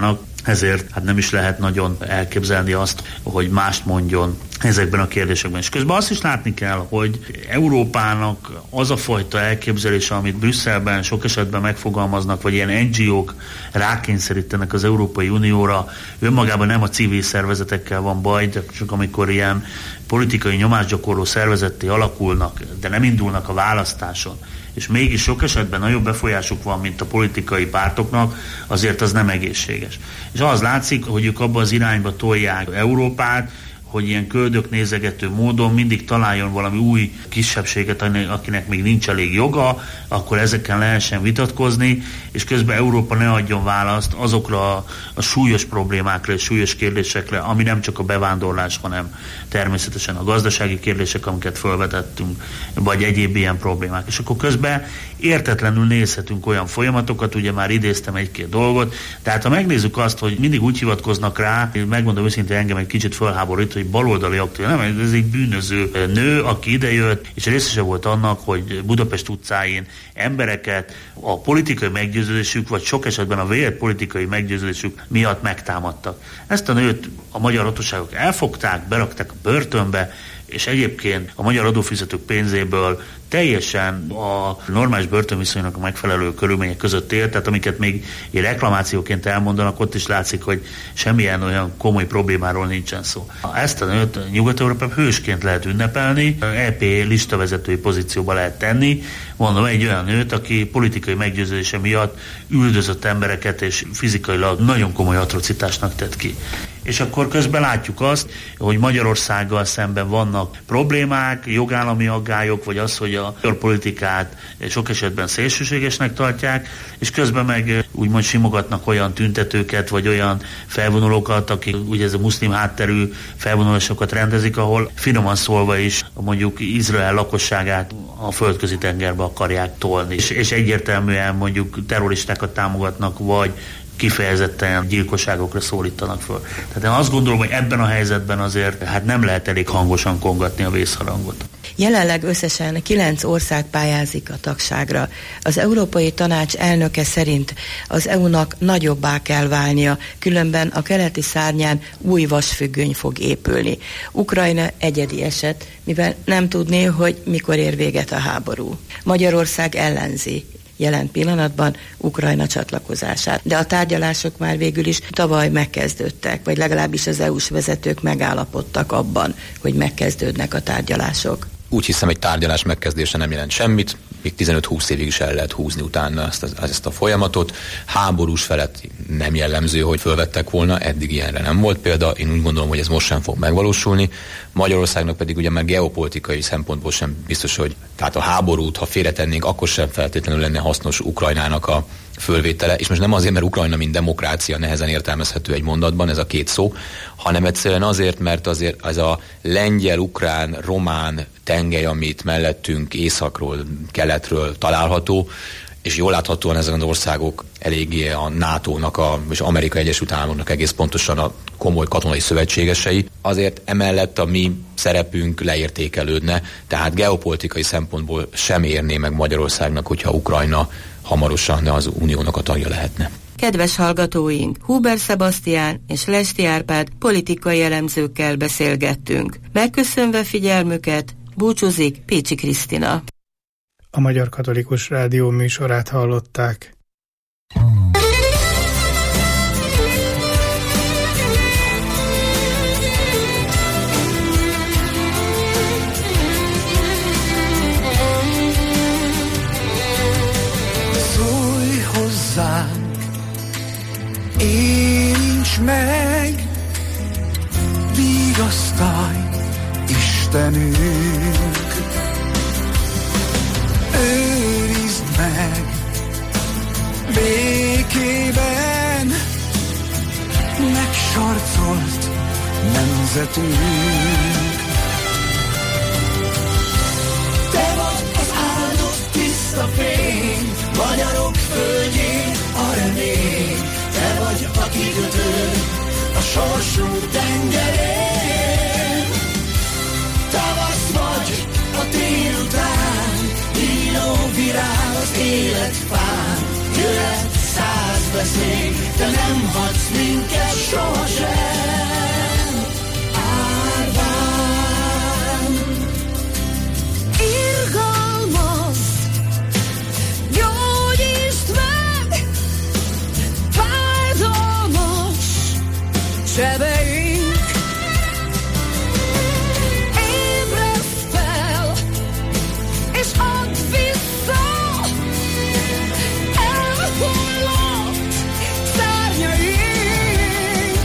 ezért hát nem is lehet nagyon elképzelni azt, hogy mást mondjon ezekben a kérdésekben. És közben azt is látni kell, hogy Európának az a fajta elképzelése, amit Brüsszelben sok esetben megfogalmaznak, vagy ilyen en gé ók rákényszerítenek az Európai Unióra, önmagában nem a civil szervezetekkel van baj, de csak amikor ilyen politikai nyomásgyakorló szervezetté alakulnak, de nem indulnak a választáson, és mégis sok esetben nagyobb befolyásuk van, mint a politikai pártoknak, azért az nem egészséges. És az látszik, hogy ők abba az irányba tolják Európát, hogy ilyen köldök nézegető módon mindig találjon valami új kisebbséget, akinek még nincs elég joga, akkor ezeken lehessen vitatkozni, és közben Európa ne adjon választ azokra a, a súlyos problémákra és súlyos kérdésekre, ami nem csak a bevándorlás, hanem természetesen a gazdasági kérdések, amiket felvetettünk, vagy egyéb ilyen problémák. És akkor közben értetlenül nézhetünk olyan folyamatokat, ugye már idéztem egy-két dolgot, tehát ha megnézzük azt, hogy mindig úgy hivatkoznak rá, megmondom őszintén, engem egy kicsit fölháborít, hogy baloldali aktív, nem, ez egy bűnöző nő, aki idejött, és részese volt annak, hogy Budapest utcáin embereket a politikai meggyőződésük, vagy sok esetben a vélt politikai meggyőződésük miatt megtámadtak. Ezt a nőt a magyar hatóságok elfogták, berakták a börtönbe, és egyébként a magyar adófizetők pénzéből teljesen a normális börtönviszonynak a megfelelő körülmények között élt, tehát amiket még egy reklamációként elmondanak, ott is látszik, hogy semmilyen olyan komoly problémáról nincsen szó. Ezt a nőt Nyugat-Európában hősként lehet ünnepelni, é pé listavezetői pozícióba lehet tenni, mondom, egy olyan nőt, aki politikai meggyőződése miatt üldözött embereket és fizikailag nagyon komoly atrocitásnak tett ki. És akkor közben látjuk azt, hogy Magyarországgal szemben vannak problémák, jogállami aggályok, vagy az, hogy a magyar politikát sok esetben szélsőségesnek tartják, és közben meg úgymond simogatnak olyan tüntetőket, vagy olyan felvonulókat, akik ugye ez a muszlim hátterű felvonulásokat rendezik, ahol finoman szólva is mondjuk Izrael lakosságát a földközi tengerbe akarják tolni, és, és egyértelműen mondjuk terroristákat támogatnak, vagy kifejezetten gyilkosságokra szólítanak föl. Tehát én azt gondolom, hogy ebben a helyzetben azért hát nem lehet elég hangosan kongatni a vészharangot. Jelenleg összesen kilenc ország pályázik a tagságra. Az Európai Tanács elnöke szerint az é u-nak nagyobbá kell válnia, különben a keleti szárnyán új vasfüggöny fog épülni. Ukrajna egyedi eset, mivel nem tudné, hogy mikor ér véget a háború. Magyarország ellenzi jelen pillanatban Ukrajna csatlakozását. De a tárgyalások már végül is tavaly megkezdődtek, vagy legalábbis az é u-s vezetők megállapodtak abban, hogy megkezdődnek a tárgyalások. Úgy hiszem, egy tárgyalás megkezdése nem jelent semmit, még tizenöt-húsz évig is el lehet húzni utána ezt a, ezt a folyamatot. Háborús felett nem jellemző, hogy fölvettek volna, eddig ilyenre nem volt példa, én úgy gondolom, hogy ez most sem fog megvalósulni. Magyarországnak pedig ugye már geopolitikai szempontból sem biztos, hogy tehát a háborút, ha félretennénk, akkor sem feltétlenül lenne hasznos Ukrajnának a fölvétele, és most nem azért, mert Ukrajna, mint demokrácia nehezen értelmezhető egy mondatban, ez a két szó, hanem egyszerűen azért, mert azért ez a lengyel, ukrán, román tengely, amit mellettünk északról, keletről található, és jól láthatóan ezek az országok eléggé a nátónak, a, és Amerikai Egyesült Államoknak egész pontosan a komoly katonai szövetségesei, azért emellett a mi szerepünk leértékelődne, tehát geopolitikai szempontból sem érné meg Magyarországnak, hogyha Ukrajna hamarosan az uniónak a tagja lehetne. Kedves hallgatóink, Huber Sebastián és Lesti Árpád politikai elemzőkkel beszélgettünk. Megköszönve figyelmüket, búcsúzik Pécsi Krisztina. A Magyar Katolikus Rádió műsorát hallották. Szólj hozzánk, érints meg, vigasztalj, Istenünk. Őrizd meg békében megsarcolt nemzetünk. Te vagy az áldott tiszta fény, magyarok földjén a remény. Te vagy a kikötő a sorsunk tengerén. Tavasz vagy a tél után, író virág az életfán, jöhet száz veszély, te nem hagysz minket sohasem. Árván irgalmazd, gyógyítsd meg fájdalmas sebeink. Ébredj fel, és add vissza elhullott szárnyaink.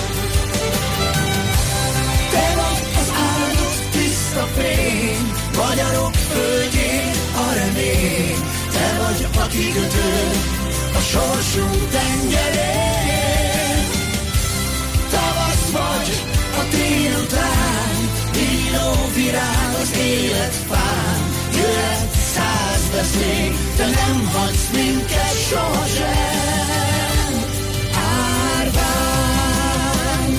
Te vagy az áldott tiszta fény, magyarok földjén a remény. Te vagy a kikötő a sorsunk tengerén. Tavasz vagy a tél után, villó virág az életfán. Jöhet száz veszély, te nem hagysz minket sohasem. Árván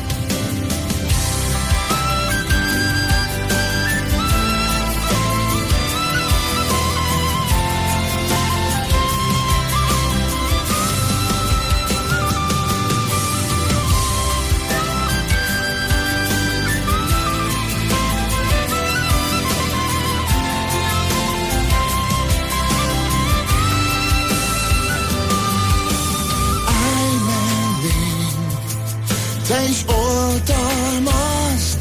te is oltalmazd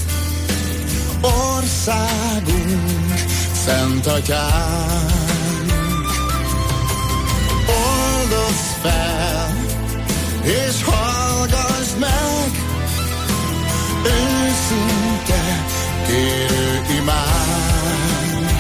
országunk, Szent Atyánk. Oldozz fel, és hallgass meg őszinte kérő imánk.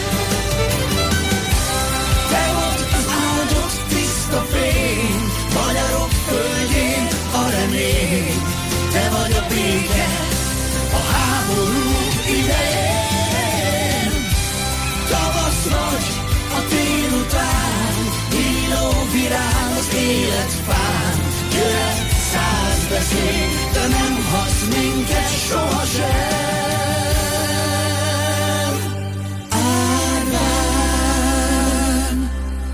Te vagy az áldott tiszta fény, magyarok földjén a remény. Te vagy a béke a háború idején. Tavasz vagy a tél után, villó virág az életfán. Jöhet száz veszély, te nem hagysz minket sohasem. Árván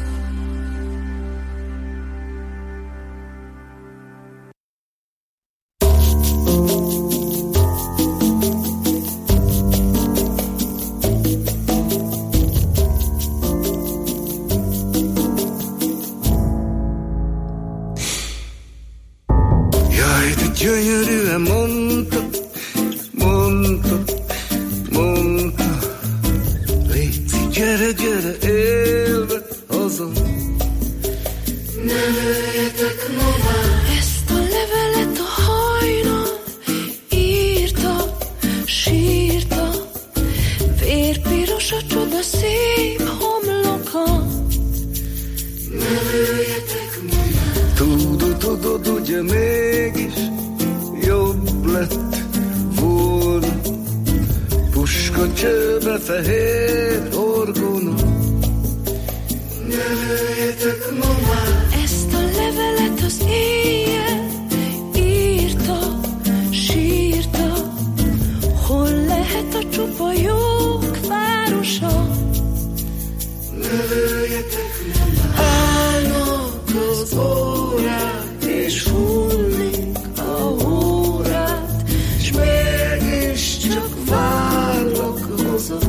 gyönyörűen mondta, mondta, mondta, léci, gyere, gyere, élve haza. Ne lőjetek ma már ezt a levelet a hajnal, írta, sírta, vérpiros a csoda szép homloka. Ne lőjetek ma már. Tudod, tudod, ugye mégis jobb lett volna puska csőbe fehér orgona. Ne lőjetek ma már ezt a levelet az éjjel, írta, sírta, hol lehet a csupa jók városa. Ne lőjetek ma már. Állnak az órák és hullik a órát, s mégis csak várlak haza.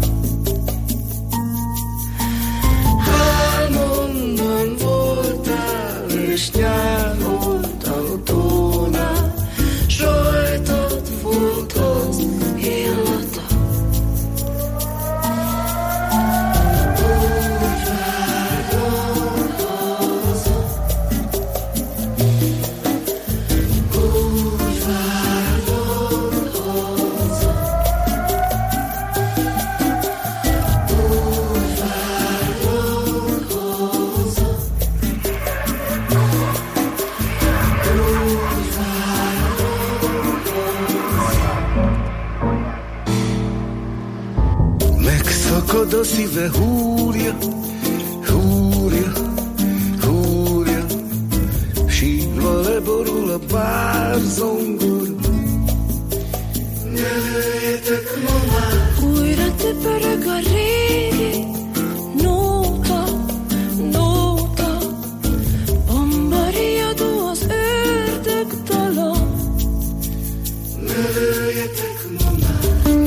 Álmomban voltál, és nyároltál a tónál, s rajtad volt az illata. Úgy várlak haza. Úgy várlak haza. Úgy várlak haza. Úgy várlak. Megszakad a szíve, húrja, húrja, húrja, sírva leborul a pár zongora. Ne lőjetek ma már. Újra töpörög a régi nóta, nóta, bomba Növöljetek ma már.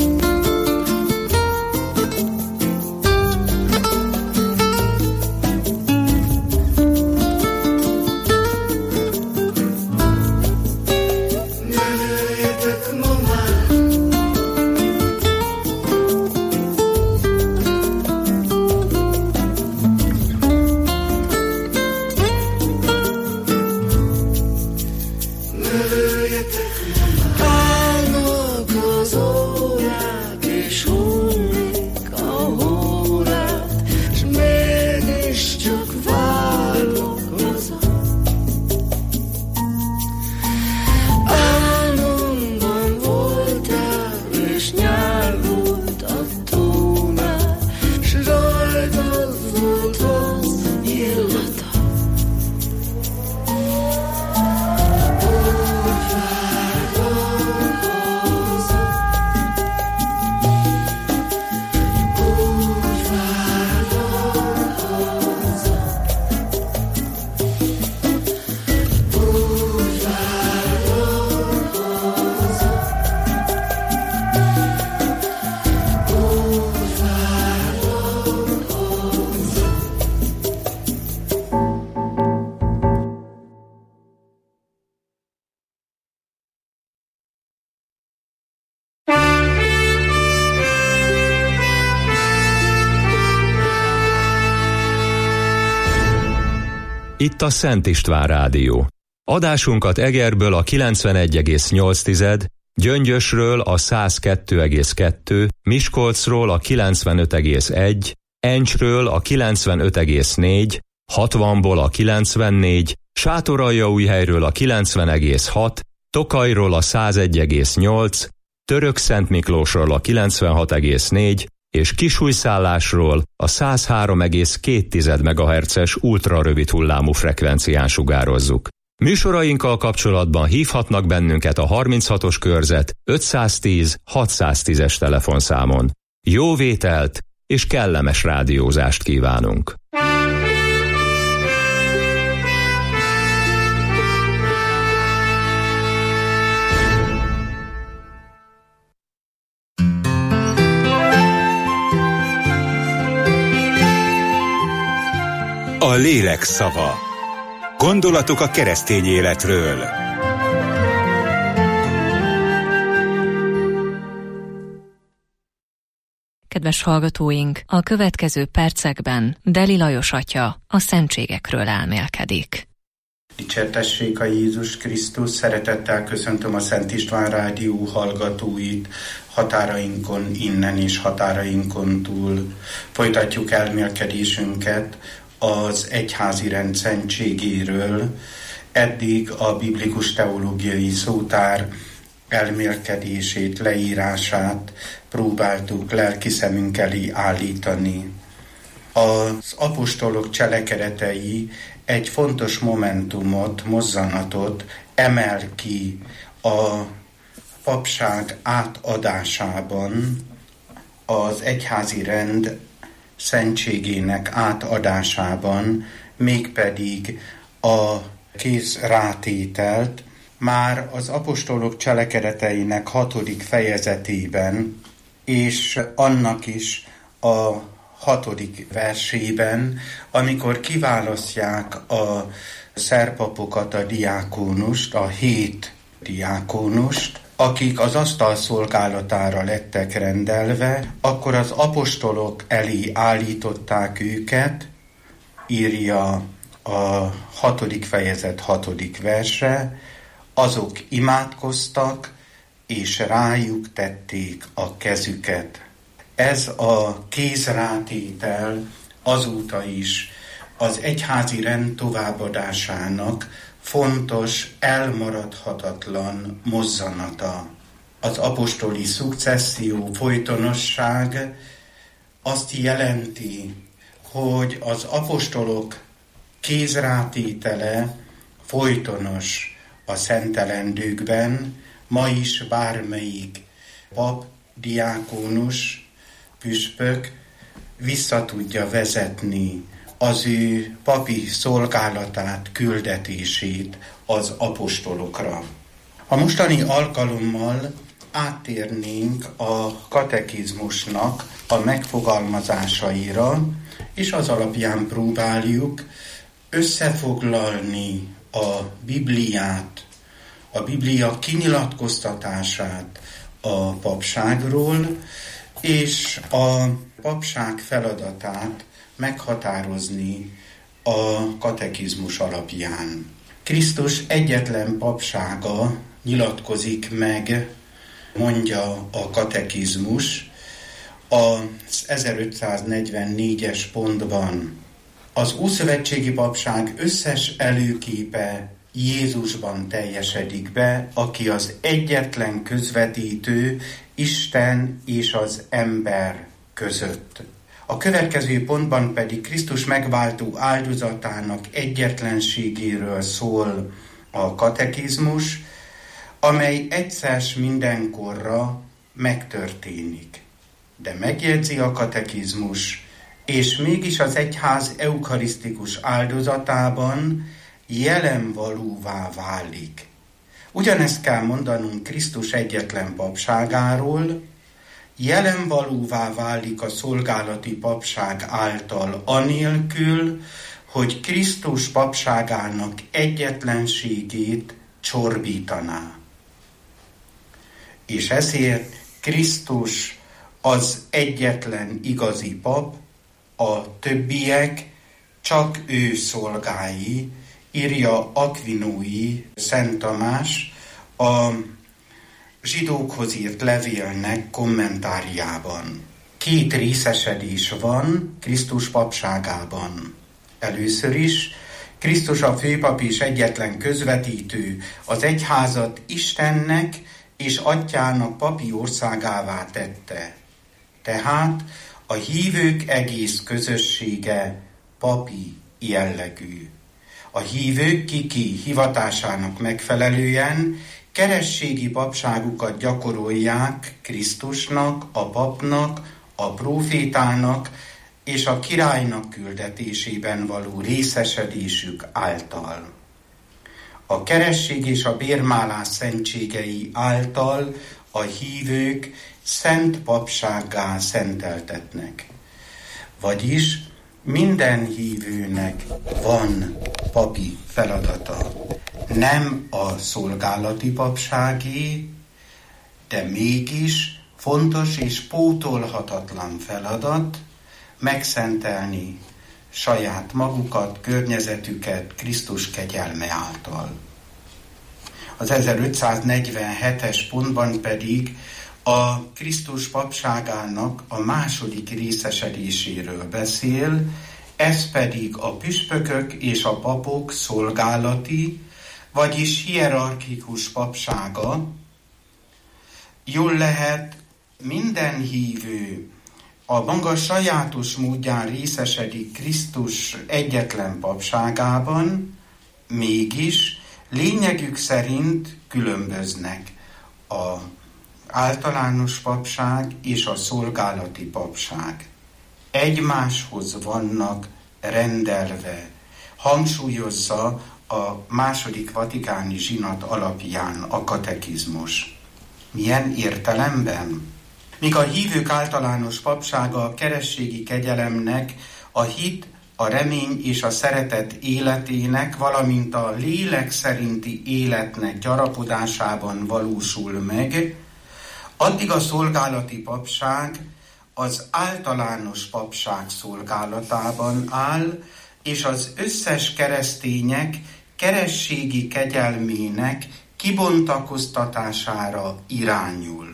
Itt a Szent István Rádió. Adásunkat Egerből a kilencvenegy egész nyolc, Gyöngyösről a száz kettő egész kettő, Miskolcról a kilencvenöt egész egy, Encsről a kilencvenöt egész négy, hatvanból a kilencvennégy, Sátoraljaújhelyről a kilencven egész hat, Tokajról a száz egy egész nyolc, Törökszentmiklósról a kilencvenhat egész négy, és Kisújszállásról a száz három egész két megahertzes ultrarövid hullámú frekvencián sugározzuk. Műsorainkkal kapcsolatban hívhatnak bennünket a harminchatos körzet ötszáztíz hatszáztízes telefonszámon. Jó vételt és kellemes rádiózást kívánunk! A lélek szava. Gondolatok a keresztény életről. Kedves hallgatóink, a következő percekben Deli Lajos atya a szentségekről elmélkedik. Dicsértessék a Jézus Krisztus, szeretettel köszöntöm a Szent István Rádió hallgatóit, határainkon innen és határainkon túl. Folytatjuk elmélkedésünket az egyházi rend szentségéről. Eddig a biblikus teológiai szótár elmélkedését, leírását próbáltuk lelki szemünk elé állítani. Az apostolok cselekedetei egy fontos momentumot, mozzanatot emel ki a papság átadásában, az egyházi rend szentségének átadásában, mégpedig a kézrátételt már az apostolok cselekedeteinek hatodik fejezetében, és annak is a hatodik versében, amikor kiválasztják a szerpapokat, a diákónust, a hét diákónust, akik az asztal szolgálatára lettek rendelve, akkor az apostolok elé állították őket, írja a hatodik fejezet hatodik verse, azok imádkoztak, és rájuk tették a kezüket. Ez a kézrátétel azóta is az egyházi rend továbbadásának fontos, elmaradhatatlan mozzanata. Az apostoli szukcesszió, folytonosság azt jelenti, hogy az apostolok kézrátétele folytonos a szentelendőkben, ma is bármelyik pap, diákónus, püspök vissza tudja vezetni az ő papi szolgálatát, küldetését az apostolokra. A mostani alkalommal áttérnénk a katekizmusnak a megfogalmazásaira, és az alapján próbáljuk összefoglalni a Bibliát, a Biblia kinyilatkoztatását a papságról, és a papság feladatát meghatározni a katekizmus alapján. Krisztus egyetlen papsága nyilatkozik meg, mondja a katekizmus, az ezerötszáznegyvennégyes pontban. Az ószövetségi papság összes előképe Jézusban teljesedik be, aki az egyetlen közvetítő Isten és az ember között. A következő pontban pedig Krisztus megváltó áldozatának egyetlenségéről szól a katekizmus, amely egyszer mindenkorra megtörténik. De megjegyzi a katekizmus, és mégis az egyház eukarisztikus áldozatában jelen valóvá válik. Ugyanezt kell mondanunk Krisztus egyetlen papságáról, jelen valóvá válik a szolgálati papság által anélkül, hogy Krisztus papságának egyetlenségét csorbítaná. És ezért Krisztus az egyetlen igazi pap, a többiek csak ő szolgái, írja Akvinói Szent Tamás a zsidókhoz írt levélnek kommentárjában. Két részesedés van Krisztus papságában. Először is Krisztus a főpap és egyetlen közvetítő, az egyházat Istennek és Atyának papi országává tette. Tehát a hívők egész közössége papi jellegű. A hívők kiki hivatásának megfelelően kerességi papságukat gyakorolják Krisztusnak, a papnak, a prófétának és a királynak küldetésében való részesedésük által. A keresség és a bérmálás szentségei által a hívők szent papsággá szenteltetnek. Vagyis minden hívőnek van papi feladata. Nem a szolgálati papságé, de mégis fontos és pótolhatatlan feladat megszentelni saját magukat, környezetüket Krisztus kegyelme által. Az ezerötszáznegyvenhetes pontban pedig a Krisztus papságának a második részesedéséről beszél, ez pedig a püspökök és a papok szolgálati, vagyis hierarchikus papsága. Jól lehet, minden hívő a maga sajátos módján részesedik Krisztus egyetlen papságában, mégis lényegük szerint különböznek a általános papság és a szolgálati papság. Egymáshoz vannak rendelve, hangsúlyozza a második vatikáni zsinat alapján a katekizmus. Milyen értelemben? Míg a hívők általános papsága a kerességi kegyelemnek, a hit, a remény és a szeretet életének, valamint a lélek szerinti életnek gyarapodásában valósul meg, addig a szolgálati papság az általános papság szolgálatában áll, és az összes keresztények kerességi kegyelmének kibontakoztatására irányul.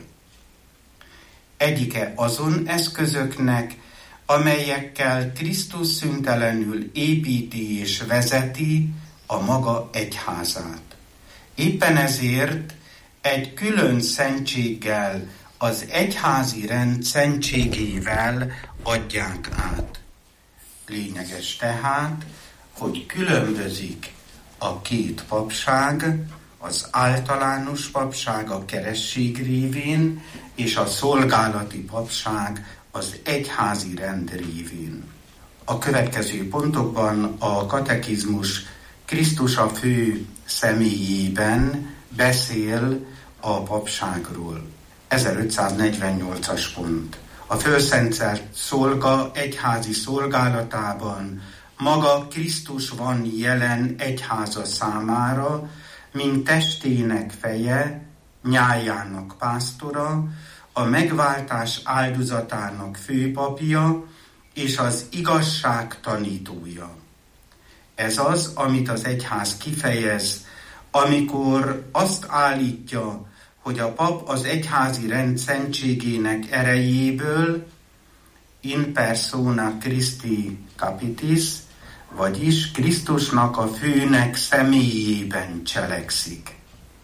Egyike azon eszközöknek, amelyekkel Krisztus szüntelenül építi és vezeti a maga egyházát. Éppen ezért egy külön szentséggel, az egyházi rend szentségével adják át. Lényeges tehát, hogy különbözik a két papság, az általános papság a keresség révén, és a szolgálati papság az egyházi rend révén. A következő pontokban a katekizmus Krisztus a fő személyében beszél a papságról. ezerötszáznegyvennyolcas pont. A fölszentelt szolga egyházi szolgálatában maga Krisztus van jelen egyháza számára, mint testének feje, nyájának pásztora, a megváltás áldozatának főpapja és az igazság tanítója. Ez az, amit az egyház kifejez, amikor azt állítja, hogy a pap az egyházi rend szentségének erejéből in persona Christi capitis, vagyis Krisztusnak a főnek személyében cselekszik.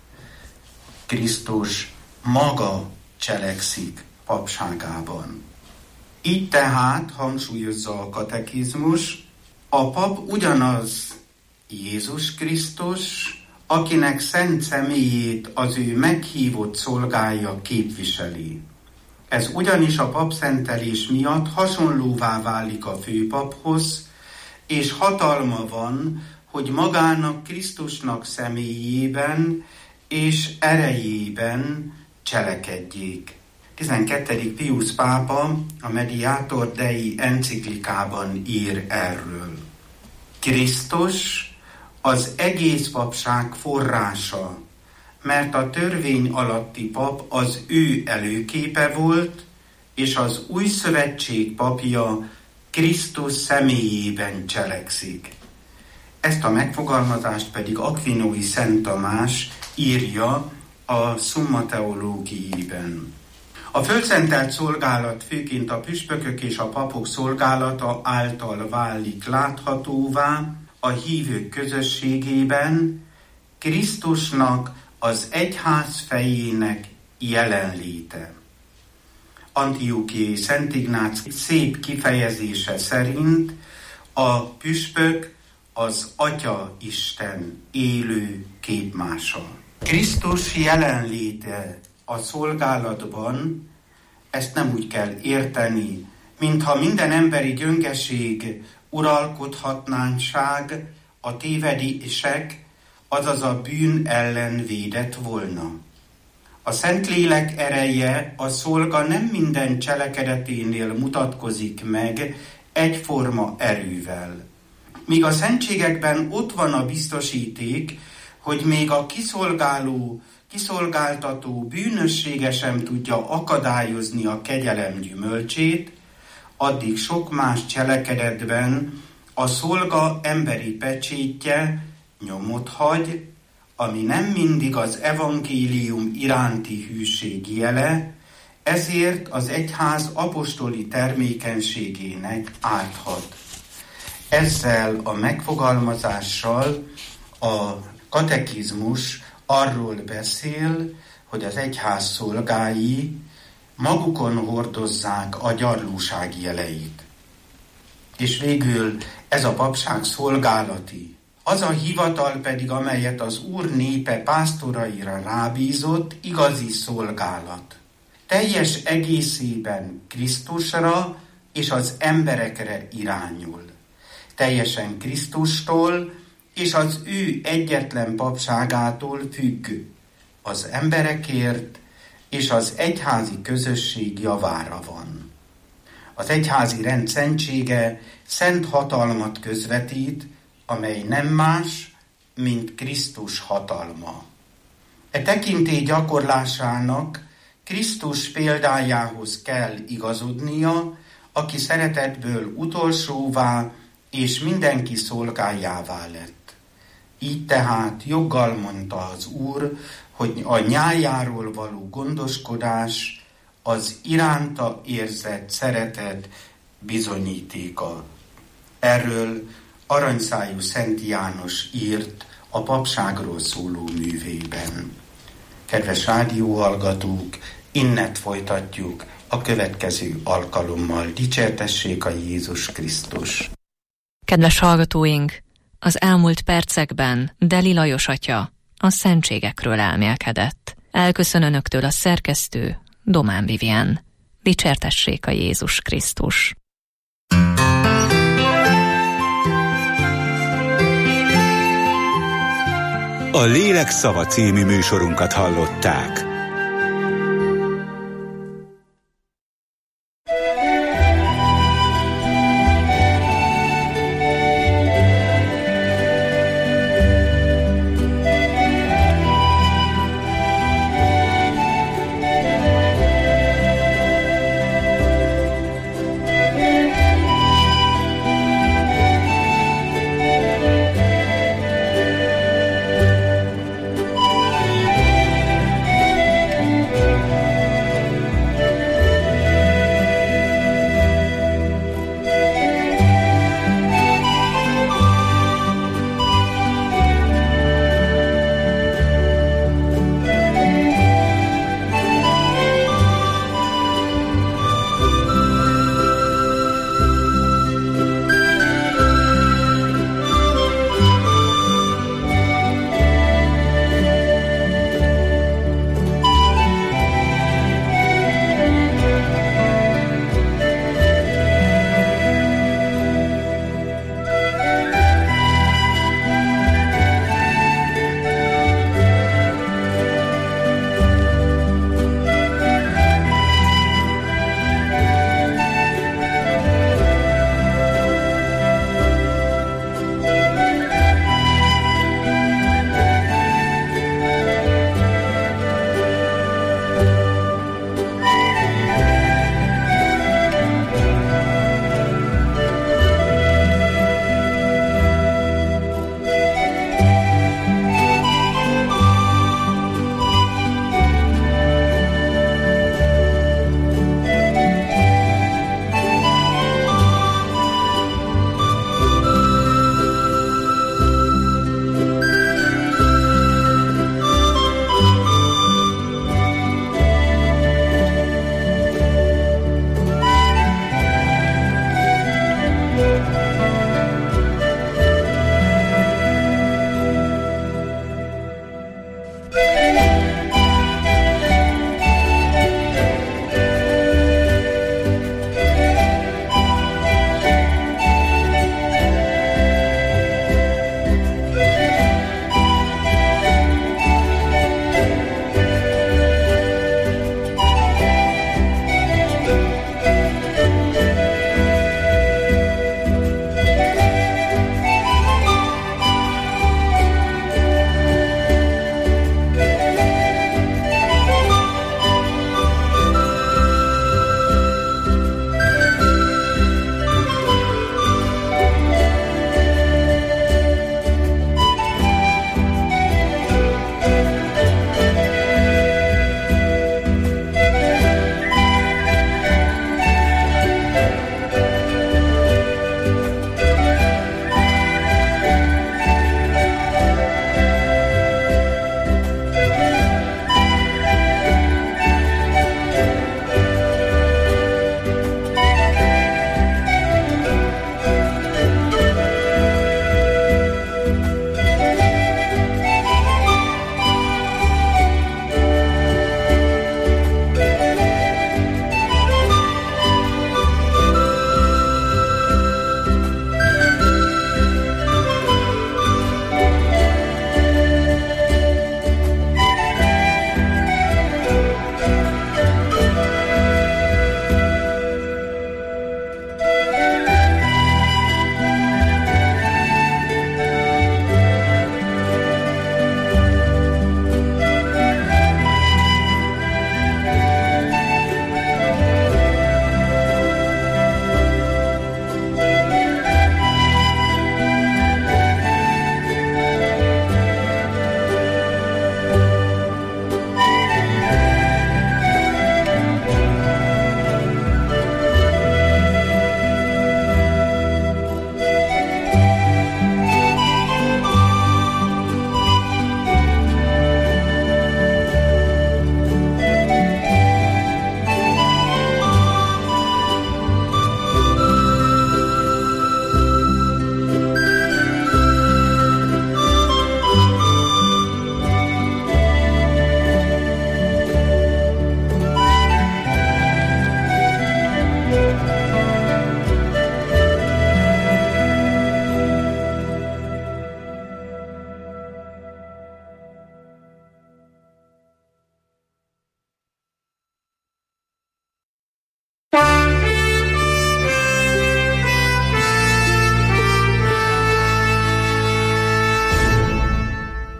Krisztus maga cselekszik papságában. Így tehát, hangsúlyozza a katekizmus, a pap ugyanaz Jézus Krisztus, akinek szent személyét az ő meghívott szolgája képviseli. Ez ugyanis a papszentelés miatt hasonlóvá válik a főpaphoz, és hatalma van, hogy magának Krisztusnak személyében és erejében cselekedjék. tizenkettedik Piusz pápa a Mediator Dei enciklikában ír erről. Krisztus az egész papság forrása, mert a törvény alatti pap az ő előképe volt, és az új szövetség papja Krisztus személyében cselekszik. Ezt a megfogalmazást pedig Akvinói Szent Tamás írja a Summa Theologiében. A fölszentelt szolgálat főként a püspökök és a papok szolgálata által válik láthatóvá a hívők közösségében, Krisztusnak az egyház fejének jelenléte. Antiochiai Szent Ignác szép kifejezése szerint a püspök az Atya Isten élő képmása. Krisztus jelenléte a szolgálatban, ezt nem úgy kell érteni, mintha minden emberi gyöngeség, uralkodhatnánság, a tévedések, azaz a bűn ellen védett volna. A Szentlélek ereje a szolga nem minden cselekedeténél mutatkozik meg egyforma erővel. Míg a szentségekben ott van a biztosíték, hogy még a kiszolgáló, kiszolgáltató bűnössége sem tudja akadályozni a kegyelem gyümölcsét, addig sok más cselekedetben a szolga emberi pecsétje nyomot hagy, ami nem mindig az evangélium iránti hűség jele, ezért az egyház apostoli termékenységének árthat. Ezzel a megfogalmazással a katekizmus arról beszél, hogy az egyház szolgái magukon hordozzák a gyarlóság jeleit. És végül ez a papság szolgálati. Az a hivatal pedig, amelyet az Úr népe pásztoraira rábízott, igazi szolgálat. Teljes egészében Krisztusra és az emberekre irányul. Teljesen Krisztustól és az ő egyetlen papságától függ, az emberekért és az egyházi közösség javára van. Az egyházi rend szentsége szent hatalmat közvetít, amely nem más, mint Krisztus hatalma. E tekintély gyakorlásának Krisztus példájához kell igazodnia, aki szeretetből utolsóvá és mindenki szolgájává lett. Így tehát joggal mondta az Úr, hogy a nyájáról való gondoskodás az iránta érzett szeretet bizonyítéka. Erről aranyszájú Szent János írt a papságról szóló művében. Kedves rádióhallgatók, innent folytatjuk a következő alkalommal. Dicsértessék a Jézus Krisztus! Kedves hallgatóink, az elmúlt percekben Deli Lajos atya a szentségekről elmélkedett. Elköszön önöktől a szerkesztő, Domán Vivien. Dicsértessék a Jézus Krisztus! A Lélek szava című műsorunkat hallották.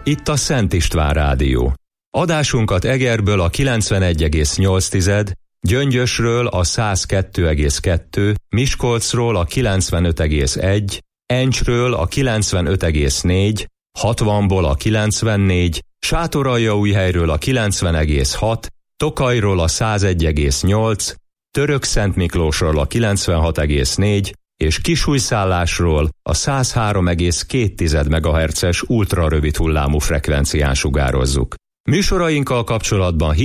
itt a Szent István Rádió. Adásunkat Egerből a kilencvenegy egész nyolc, Gyöngyösről a száz kettő egész kettő, Miskolcról a kilencvenöt egész egy, Encsről a kilencvenöt egész négy, hatvanból a kilencvennégy, Sátoraljaújhelyről a kilencven egész hat, Tokajról a száz egy egész nyolc, Törökszentmiklósról a kilencvenhat egész négy, és Kisújszállásról a száz három egész két megahertzes ultrarövid hullámú frekvencián sugározzuk. Műsorainkkal kapcsolatban